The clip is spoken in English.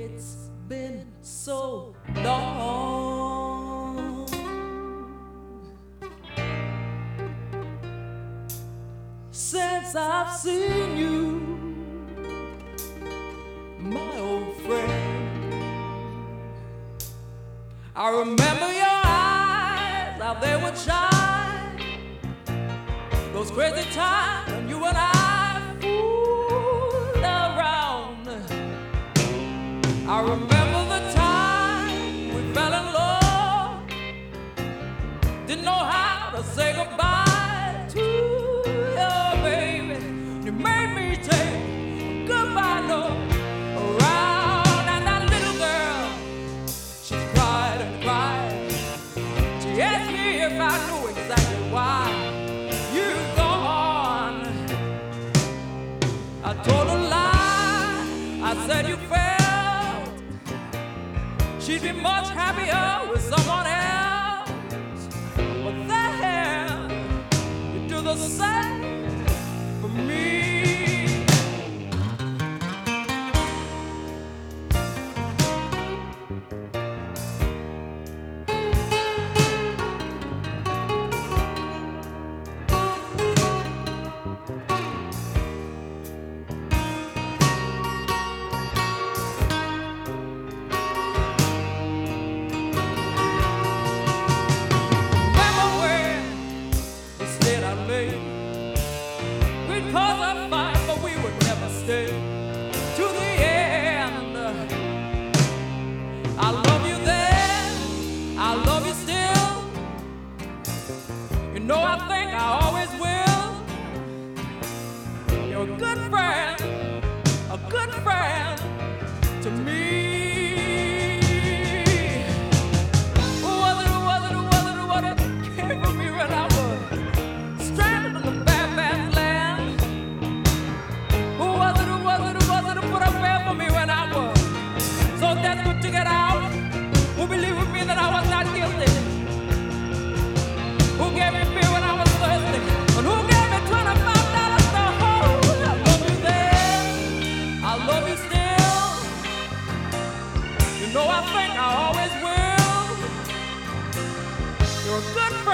It's been so long since I've seen you, my old friend. I remember your eyes, how they would shine, those crazy times when you and I fooled around. I remember the time we fell in love, didn't know how to say goodbye to your baby. You made me take a goodbye note around, and that little girl, she cried and cried. She asked me if I knew exactly why you'd gone. I told her lie, I said you felt she'd be much happier with someone else. But then you do the same for me. We'd cause a fight, but we would never stay to the end. I love you then, I love you still. You know I think I always will. You're a good friend to me. Was it came from me when I was stranded in the bad land? Who was it put up there for me when I was so desperate to get out? Who believed with me that I was not guilty? Who gave me beer when I was thirsty? And who gave me $25 to hold? I love you then, I love you still. You know I think I always will. You're a good friend.